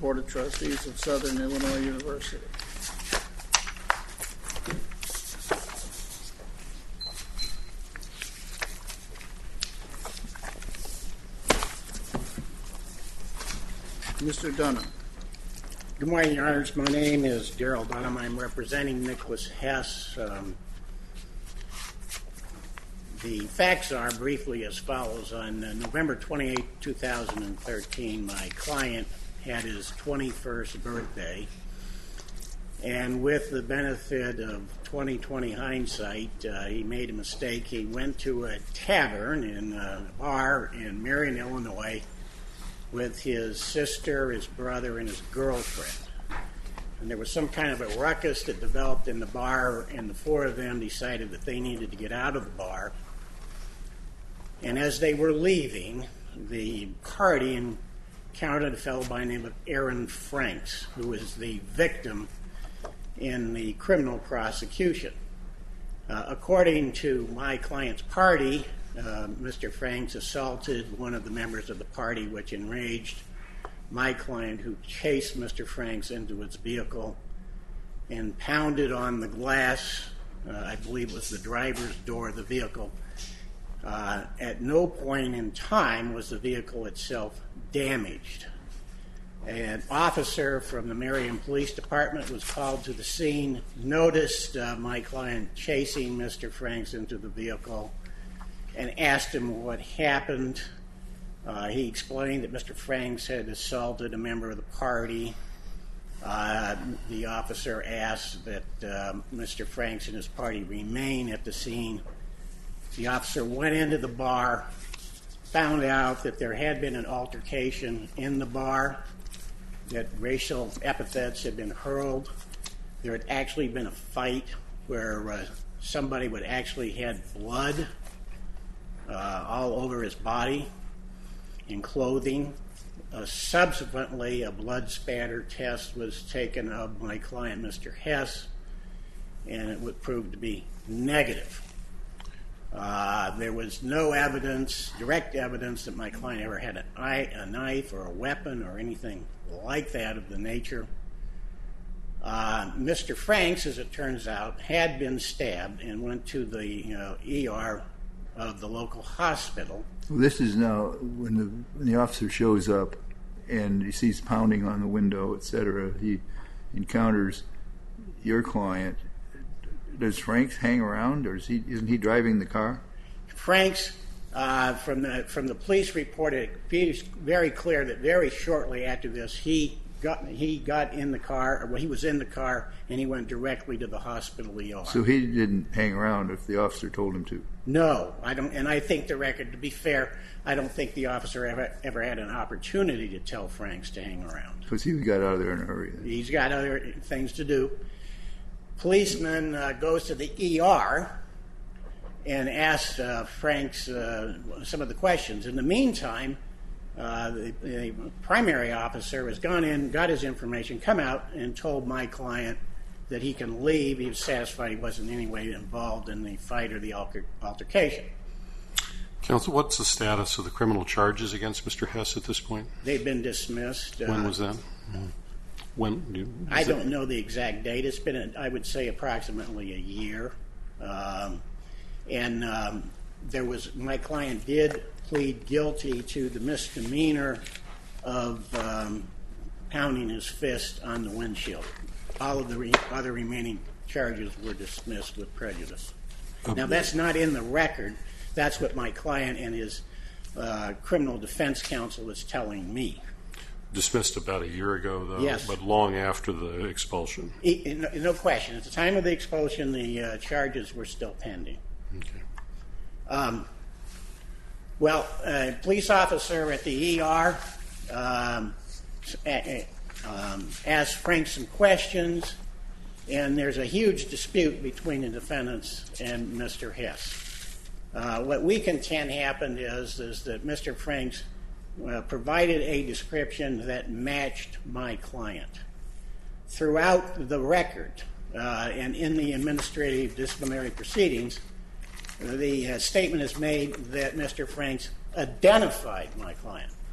Board of Trustees of Southern Illinois University. Mr. Dunham. Good morning, Your Honors. My name is Darrell Dunham. I'm representing Nicholas Hess. The facts are briefly as follows. On November 28, 2013, my client had his 21st birthday, and with the benefit of 20/20 hindsight, he made a mistake. He went to a tavern in a bar in Marion, Illinois, with his sister, his brother, and his girlfriend. And there was some kind of a ruckus that developed in the bar, and the four of them decided that they needed to get out of the bar. And as they were leaving, the party encountered a fellow by the name of Aaron Franks, who was the victim in the criminal prosecution. According to my client's party, Mr. Franks assaulted one of the members of the party, which enraged my client, who chased Mr. Franks into his vehicle and pounded on the glass, I believe it was the driver's door of the vehicle. At no point in time was the vehicle itself damaged. An officer from the Marion Police Department was called to the scene, noticed my client chasing Mr. Franks into the vehicle, and asked him what happened. He explained that Mr. Franks had assaulted a member of the party. The officer asked that Mr. Franks and his party remain at the scene. The officer went into the bar, found out that there had been an altercation in the bar, that racial epithets had been hurled. There had actually been a fight where somebody would actually had blood all over his body and clothing. Subsequently, a blood spatter test was taken of my client, Mr. Hess, and it would prove to be negative. There was no evidence, direct evidence, that my client ever had a knife or a weapon or anything like that of the nature. Mr. Franks, as it turns out, had been stabbed and went to the ER of the local hospital. Well, this is now when the officer shows up and he sees pounding on the window, etc. He encounters your client. Does Franks hang around, or isn't he driving the car? Franks, from the police report, it is very clear that very shortly after this, he got in the car, or he was in the car, and he went directly to the hospital ER. So he didn't hang around if the officer told him to? No, I don't, and I think the record, to be fair, I don't think the officer ever had an opportunity to tell Franks to hang around. Because he got out of there in a hurry. He's got other things to do. Policeman goes to the ER and asks Franks some of the questions. In the meantime, the primary officer has gone in, got his information, come out, and told my client that he can leave. He was satisfied he wasn't in any way involved in the fight or the altercation. Counsel, what's the status of the criminal charges against Mr. Hess at this point? They've been dismissed. When was that? I don't know the exact date. It's been, I would say, approximately a year. My client did plead guilty to the misdemeanor of pounding his fist on the windshield. All of the other remaining charges were dismissed with prejudice. Now, that's not in the record. That's what my client and his criminal defense counsel is telling me. Dismissed about a year ago, though? Yes. But long after the expulsion? No question. At the time of the expulsion, the charges were still pending. Okay. A police officer at the ER asked Frank some questions, and there's a huge dispute between the defendants and Mr. Hess. What we contend happened is that Mr. Franks provided a description that matched my client. Throughout the record and in the administrative disciplinary proceedings, the statement is made that Mr. Franks identified my client.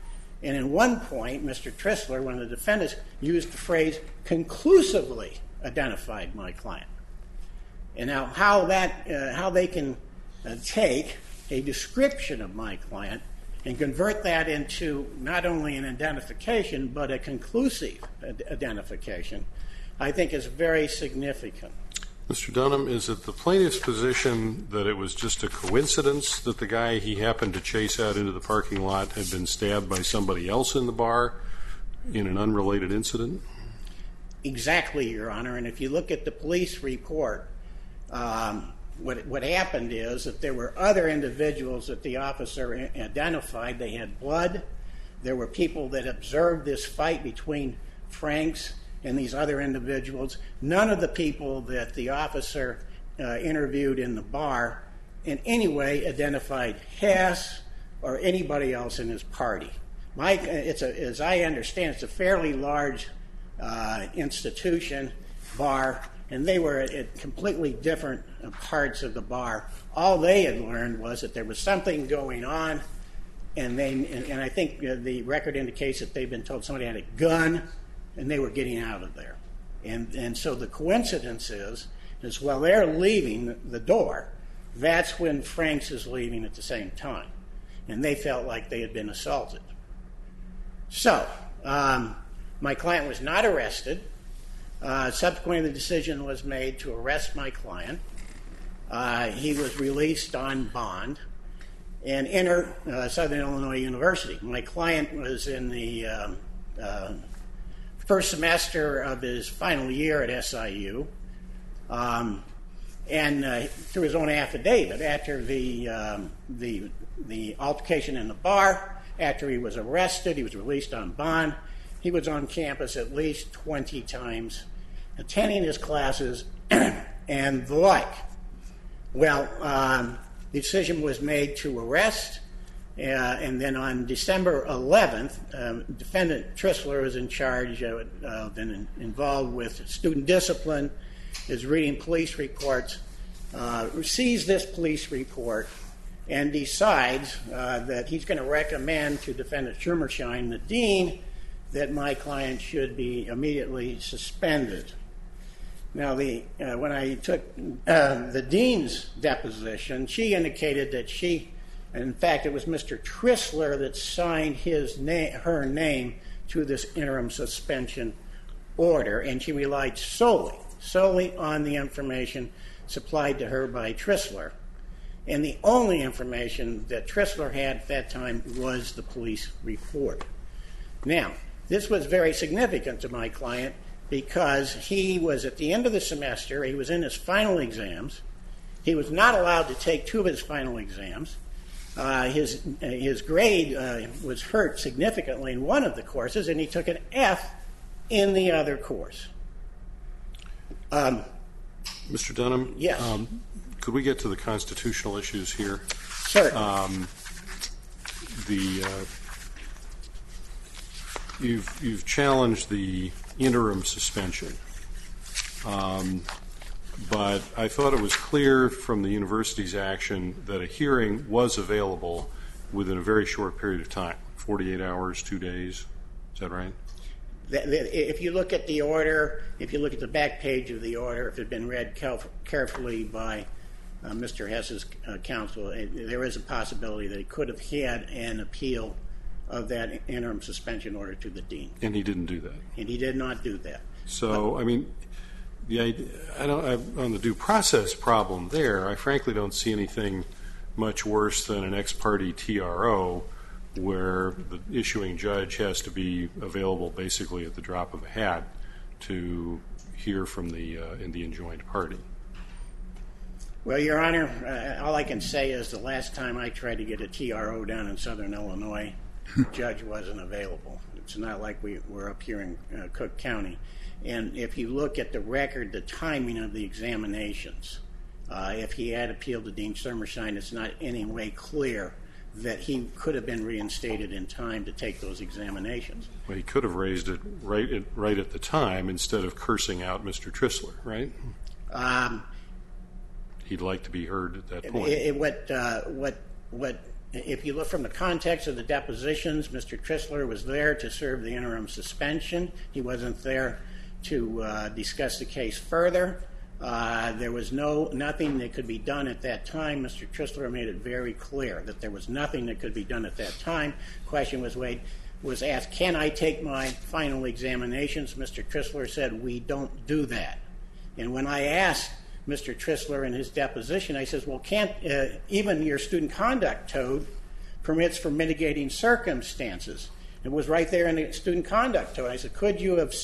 And in one point, Mr. Trissler, one of the defendants, used the phrase conclusively identified my client. And now how they can take a description of my client and convert that into not only an identification but a conclusive identification, I think is very significant. Mr. Dunham, is it the plaintiff's position that it was just a coincidence that the guy he happened to chase out into the parking lot had been stabbed by somebody else in the bar in an unrelated incident? Exactly, Your Honor. And if you look at the police report, what happened is that there were other individuals that the officer identified. They had blood. There were people that observed this fight between Franks and these other individuals. None of the people that the officer interviewed in the bar in any way identified Hess or anybody else in his party. As I understand, it's a fairly large institution, bar, and they were at completely different parts of the bar. All they had learned was that there was something going on, and I think the record indicates that they've been told somebody had a gun, and they were getting out of there. And so the coincidence is while they're leaving the door, that's when Franks is leaving at the same time. And they felt like they had been assaulted. So, my client was not arrested. Subsequently, the decision was made to arrest my client. He was released on bond and entered Southern Illinois University. My client was in the first semester of his final year at SIU, and through his own affidavit, after the altercation in the bar, after he was arrested, he was released on bond. He was on campus at least 20 times, attending his classes and the like. Well, the decision was made to arrest, and then on December 11th, Defendant Trissler is in charge, been involved with student discipline, is reading police reports, sees this police report, and decides that he's going to recommend to Defendant Schumershine, the dean, that my client should be immediately suspended. Now, when I took the dean's deposition, she indicated that in fact, it was Mr. Trissler that signed her name to this interim suspension order, and she relied solely on the information supplied to her by Trissler. And the only information that Trissler had at that time was the police report. Now, this was very significant to my client because he was at the end of the semester, he was in his final exams, he was not allowed to take two of his final exams. His grade was hurt significantly in one of the courses, and he took an F in the other course. Mr. Dunham? Yes. Could we get to the constitutional issues here? Certainly. You've challenged the interim suspension, but I thought it was clear from the university's action that a hearing was available within a very short period of time, 48 hours, 2 days. Is that right? If you look at the order, if you look at the back page of the order, if it had been read carefully by Mr. Hess's counsel, there is a possibility that he could have had an appeal of that interim suspension order to the dean. And he didn't do that? And he did not do that. So, I mean, on the due process problem there, I frankly don't see anything much worse than an ex parte TRO where the issuing judge has to be available basically at the drop of a hat to hear from the enjoined party. Well, Your Honor, all I can say is the last time I tried to get a TRO down in Southern Illinois, the judge wasn't available. It's not like we're up here in Cook County. And if you look at the record, the timing of the examinations, if he had appealed to Dean Schumershine, it's not in any way clear that he could have been reinstated in time to take those examinations. Well, he could have raised it right at the time instead of cursing out Mr. Trissler, right? He'd like to be heard at that point. What if you look from the context of the depositions, Mr. Trissler was there to serve the interim suspension. He wasn't there to discuss the case further. There was nothing that could be done at that time. Mr. Trissler made it very clear that there was nothing that could be done at that time. The question was asked, can I take my final examinations? Mr. Trissler said, we don't do that. And when I asked Mr. Trissler in his deposition, I says, well, can't even your student conduct code permits for mitigating circumstances? It was right there in the student conduct code. I said, could you have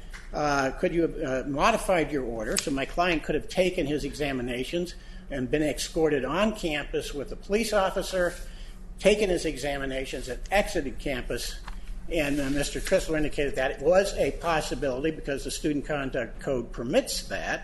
modified your order so my client could have taken his examinations and been escorted on campus with a police officer, taken his examinations and exited campus? And Mr. Trissler indicated that it was a possibility because the student conduct code permits that.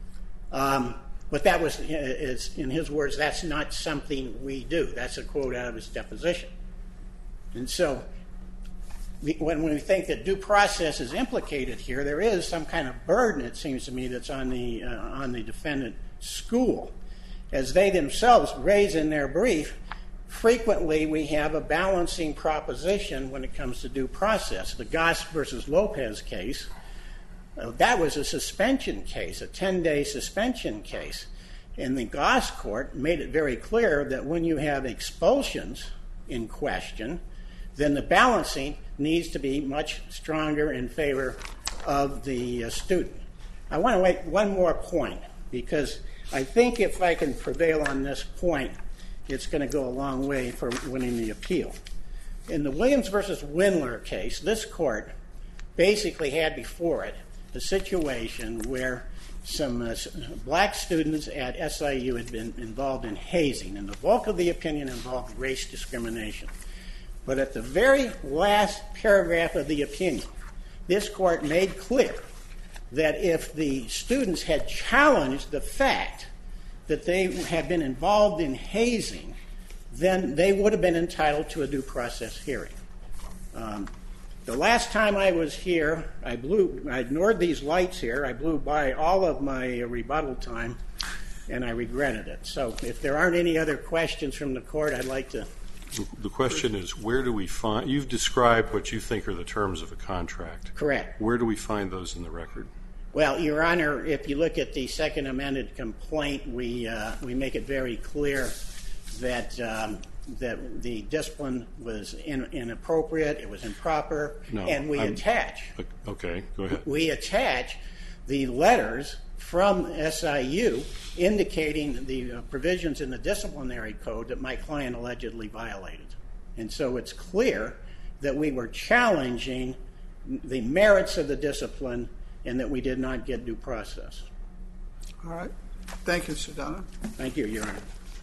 But that was, in his words, that's not something we do. That's a quote out of his deposition. And so when we think that due process is implicated here, there is some kind of burden, it seems to me, that's on the defendant school. As they themselves raise in their brief, frequently we have a balancing proposition when it comes to due process. The Goss versus Lopez case, that was a suspension case, a 10-day suspension case. And the Goss court made it very clear that when you have expulsions in question, then the balancing needs to be much stronger in favor of the student. I want to make one more point, because I think if I can prevail on this point, it's going to go a long way for winning the appeal. In the Williams versus Windler case, this court basically had before it a situation where some black students at SIU had been involved in hazing, and the bulk of the opinion involved race discrimination. But at the very last paragraph of the opinion, this court made clear that if the students had challenged the fact that they had been involved in hazing, then they would have been entitled to a due process hearing. The last time I was here, I ignored these lights here. I blew by all of my rebuttal time, and I regretted it. So if there aren't any other questions from the court, I'd like to... The question is, where do we find... You've described what you think are the terms of a contract. Correct. Where do we find those in the record? Well, Your Honor, if you look at the second amended complaint, we make it very clear that the discipline was inappropriate, it was improper, and we attach... Okay, go ahead. We attach the letters from SIU indicating the provisions in the disciplinary code that my client allegedly violated. And so it's clear that we were challenging the merits of the discipline and that we did not get due process. All right. Thank you, Mr. Dunham. Thank you, Your Honor.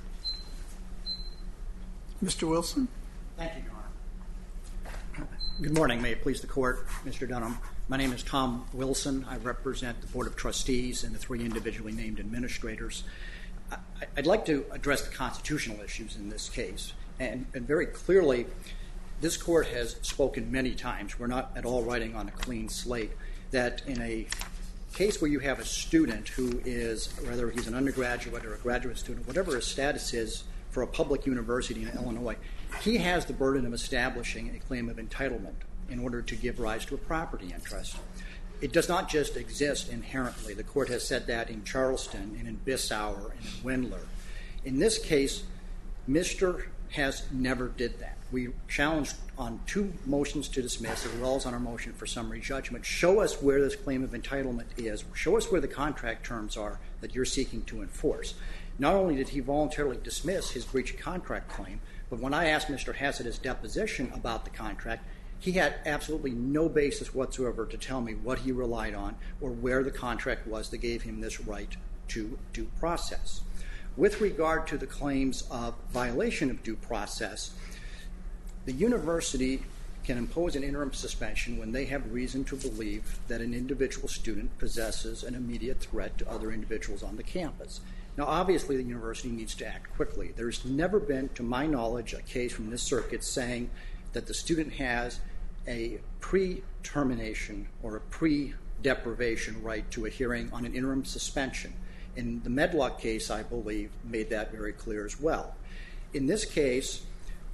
Mr. Wilson? Thank you, Your Honor. Good morning. May it please the Court, Mr. Dunham. My name is Tom Wilson. I represent the Board of Trustees and the three individually named administrators. I'd like to address the constitutional issues in this case. And very clearly, this Court has spoken many times, we're not at all writing on a clean slate, that in a case where you have a student who is, whether he's an undergraduate or a graduate student, whatever his status is for a public university in Illinois, he has the burden of establishing a claim of entitlement in order to give rise to a property interest. It does not just exist inherently. The Court has said that in Charleston and in Bissauer and in Windler. In this case, Mr. Hess never did that. We challenged on 2 motions to dismiss, as well as on our motion for summary judgment. Show us where this claim of entitlement is. Show us where the contract terms are that you're seeking to enforce. Not only did he voluntarily dismiss his breach of contract claim, but when I asked Mr. Hess at his deposition about the contract, he had absolutely no basis whatsoever to tell me what he relied on or where the contract was that gave him this right to due process. With regard to the claims of violation of due process, the university can impose an interim suspension when they have reason to believe that an individual student possesses an immediate threat to other individuals on the campus. Now, obviously, the university needs to act quickly. There's never been, to my knowledge, a case from this circuit saying that the student has a pre-termination or a pre-deprivation right to a hearing on an interim suspension. And the Medlock case, I believe, made that very clear as well. In this case,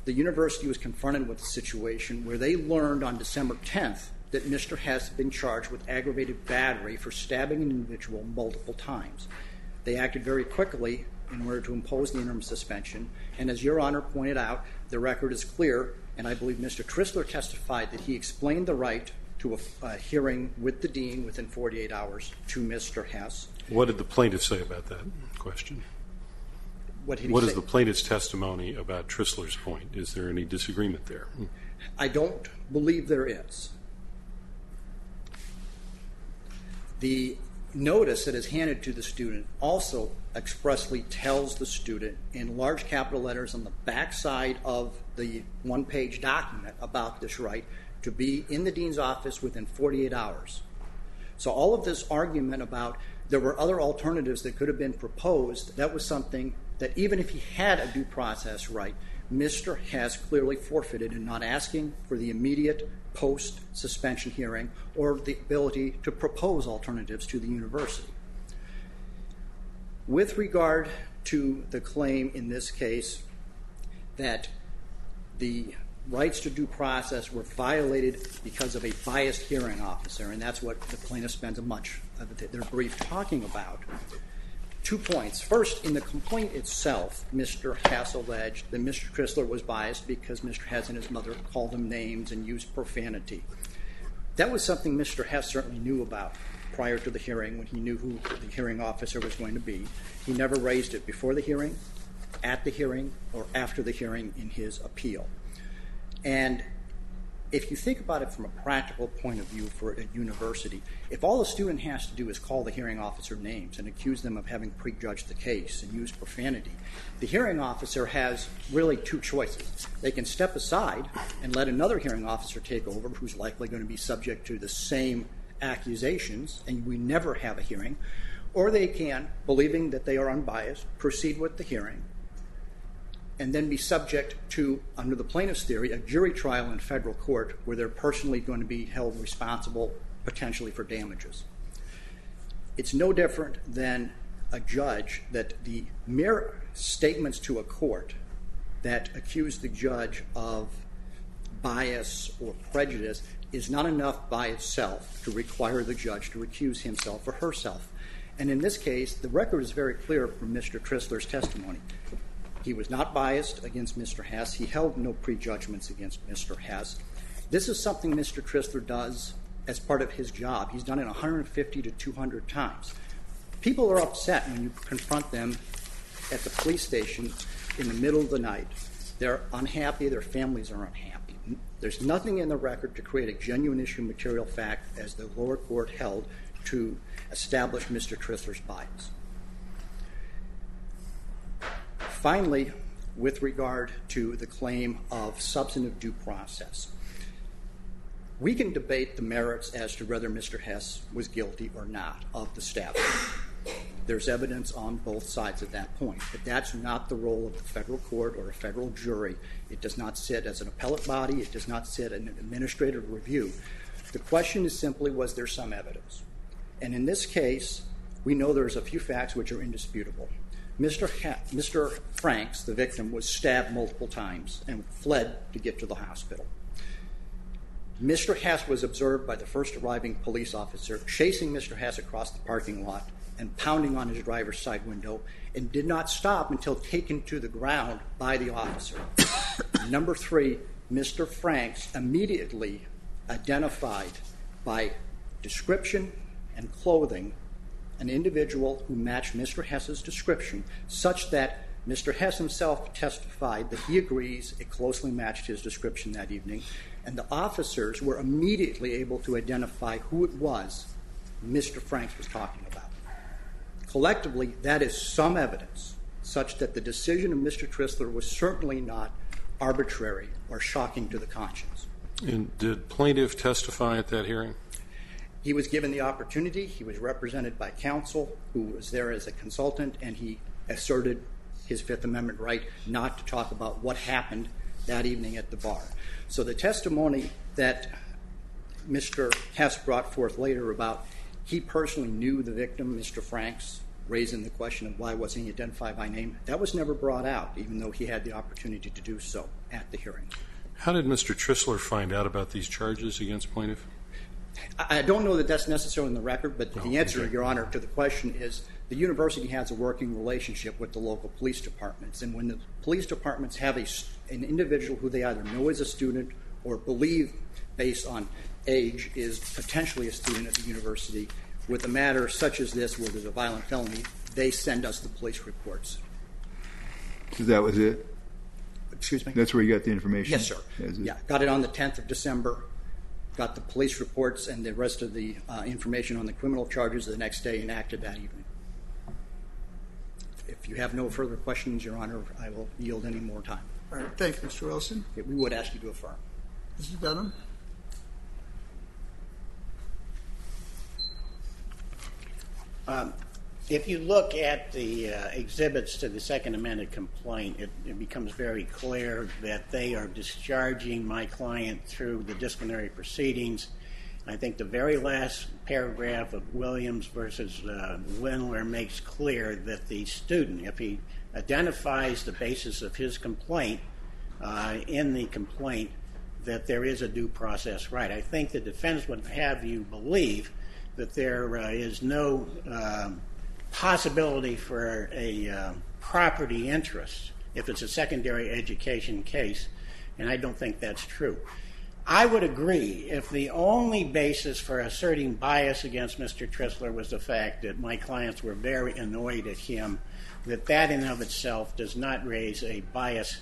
the university was confronted with a situation where they learned on December 10th that Mr. Hess had been charged with aggravated battery for stabbing an individual multiple times. They acted very quickly in order to impose the interim suspension, and as Your Honor pointed out, the record is clear, and I believe Mr. Tristler testified that he explained the right to a hearing with the dean within 48 hours to Mr. Hess. What did the plaintiff say about that question? What did he What say? is the plaintiff's testimony about Tristler's point? Is there any disagreement there? I don't believe there is. The notice that is handed to the student also expressly tells the student in large capital letters on the back side of the one-page document about this right to be in the dean's office within 48 hours. So all of this argument about there were other alternatives that could have been proposed, that was something that even if he had a due process right, Mr. Hess clearly forfeited in not asking for the immediate post-suspension hearing or the ability to propose alternatives to the university. With regard to the claim in this case that the rights to due process were violated because of a biased hearing officer, and that's what the plaintiff spends much of their brief talking about. 2 points. First, in the complaint itself, Mr. Hess alleged that Mr. Tristler was biased because Mr. Hess and his mother called him names and used profanity. That was something Mr. Hess certainly knew about prior to the hearing when he knew who the hearing officer was going to be. He never raised it before the hearing, at the hearing, or after the hearing in his appeal. And if you think about it from a practical point of view for a university, if all a student has to do is call the hearing officer names and accuse them of having prejudged the case and use profanity, the hearing officer has really 2 choices. They can step aside and let another hearing officer take over who's likely going to be subject to the same accusations and we never have a hearing, or they can, believing that they are unbiased, proceed with the hearing and then be subject to, under the plaintiff's theory, a jury trial in federal court where they're personally going to be held responsible potentially for damages. It's no different than a judge that the mere statements to a court that accuse the judge of bias or prejudice is not enough by itself to require the judge to recuse himself or herself. And in this case, the record is very clear from Mr. Tristler's testimony. He was not biased against Mr. Hess. He held no prejudgments against Mr. Hess. This is something Mr. Tristler does as part of his job. He's done it 150 to 200 times. People are upset when you confront them at the police station in the middle of the night. They're unhappy. Their families are unhappy. There's nothing in the record to create a genuine issue of material fact as the lower court held to establish Mr. Tristler's bias. Finally, with regard to the claim of substantive due process, we can debate the merits as to whether Mr. Hess was guilty or not of the stabbing. There's evidence on both sides at that point, but that's not the role of the federal court or a federal jury. It does not sit as an appellate body. It does not sit in an administrative review. The question is simply, was there some evidence? And in this case, we know there's a few facts which are indisputable. Mr. Franks, the victim, was stabbed multiple times and fled to get to the hospital. Mr. Hess was observed by the first arriving police officer chasing Mr. Hess across the parking lot and pounding on his driver's side window and did not stop until taken to the ground by the officer. Number 3, Mr. Franks immediately identified by description and clothing an individual who matched Mr. Hess's description such that Mr. Hess himself testified that he agrees it closely matched his description that evening, and the officers were immediately able to identify who it was Mr. Franks was talking about. Collectively, that is some evidence such that the decision of Mr. Tristler was certainly not arbitrary or shocking to the conscience. And did plaintiff testify at that hearing? He was given the opportunity. He was represented by counsel who was there as a consultant, and he asserted his Fifth Amendment right not to talk about what happened that evening at the bar. So the testimony that Mr. Hess brought forth later about he personally knew the victim, Mr. Franks, raising the question of why wasn't he identified by name, that was never brought out, even though he had the opportunity to do so at the hearing. How did Mr. Trissler find out about these charges against plaintiff? I don't know that that's necessarily in the record, but the answer, okay. Your Honor, to the question is the university has a working relationship with the local police departments. And when the police departments have an individual who they either know is a student or believe, based on age, is potentially a student at the university, with a matter such as this where there's a violent felony, they send us the police reports. So that was it? Excuse me? That's where you got the information? Yes, sir. Is it? Yeah, got it on the 10th of December, got the police reports and the rest of the information on the criminal charges the next day and acted that evening. If you have no further questions, Your Honor, I will yield any more time. All right, thank you, Mr. Wilson. We would ask you to affirm. Mr. Dunham? If you look at the exhibits to the Second Amended Complaint, it becomes very clear that they are discharging my client through the disciplinary proceedings. I think the very last paragraph of Williams versus Windler makes clear that the student, if he identifies the basis of his complaint in the complaint, that there is a due process right. I think the defense would have you believe that there is no possibility for a property interest if it's a secondary education case, and I don't think that's true. I would agree if the only basis for asserting bias against Mr. Trissler was the fact that my clients were very annoyed at him, that in and of itself does not raise a bias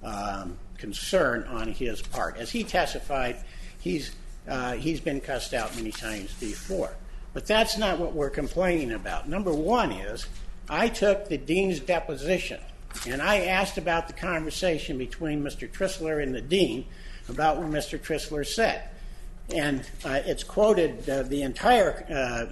concern on his part. As he testified, he's been cussed out many times before. But that's not what we're complaining about. Number one is, I took the dean's deposition, and I asked about the conversation between Mr. Trissler and the dean about what Mr. Trissler said. And it's quoted, the entire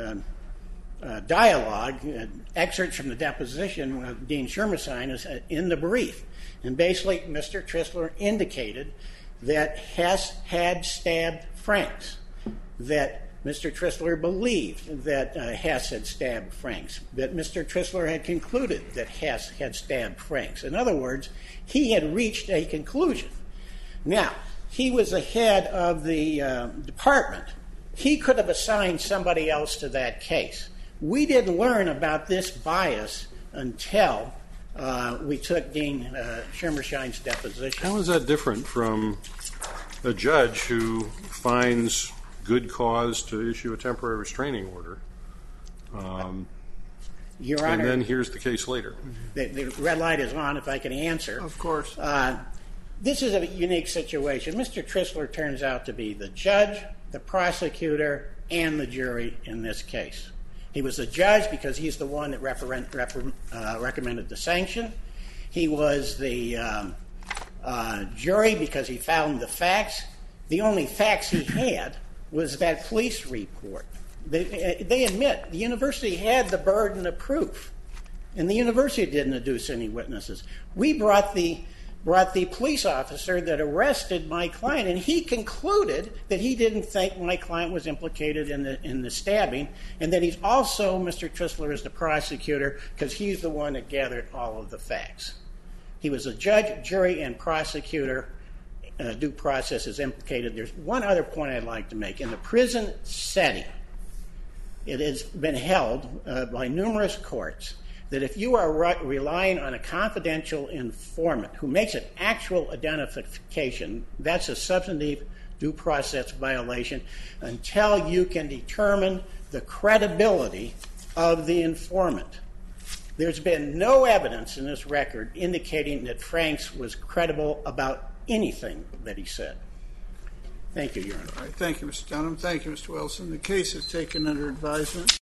dialogue, excerpts from the deposition of Dean Schermersheim is in the brief. And basically, Mr. Trissler indicated that Hess had stabbed Franks, that Mr. Trissler believed that Hess had stabbed Franks, that Mr. Trissler had concluded that Hess had stabbed Franks. In other words, he had reached a conclusion. Now, he was the head of the department. He could have assigned somebody else to that case. We didn't learn about this bias until we took Dean Schermersheim's deposition. How is that different from a judge who finds good cause to issue a temporary restraining order, Your Honor, and then here's the case later? The red light is on, if I can answer. Of course. This is a unique situation. Mr. Trissler turns out to be the judge, the prosecutor, and the jury in this case. He was the judge because he's the one that recommended the sanction. He was the jury because he found the facts. The only facts he had was that police report. They admit the university had the burden of proof, and the university didn't adduce any witnesses. We brought the police officer that arrested my client, and he concluded that he didn't think my client was implicated in the stabbing, and that he's also, Mr. Trissler is the prosecutor because he's the one that gathered all of the facts. He was a judge, jury, and prosecutor. Due process is implicated. There's one other point I'd like to make. In the prison setting, it has been held by numerous courts that if you are relying on a confidential informant who makes an actual identification, that's a substantive due process violation until you can determine the credibility of the informant. There's been no evidence in this record indicating that Franks was credible about anything that he said. Thank you, Your Honor. All right, thank you, Mr. Dunham. Thank you, Mr. Wilson. The case is taken under advisement.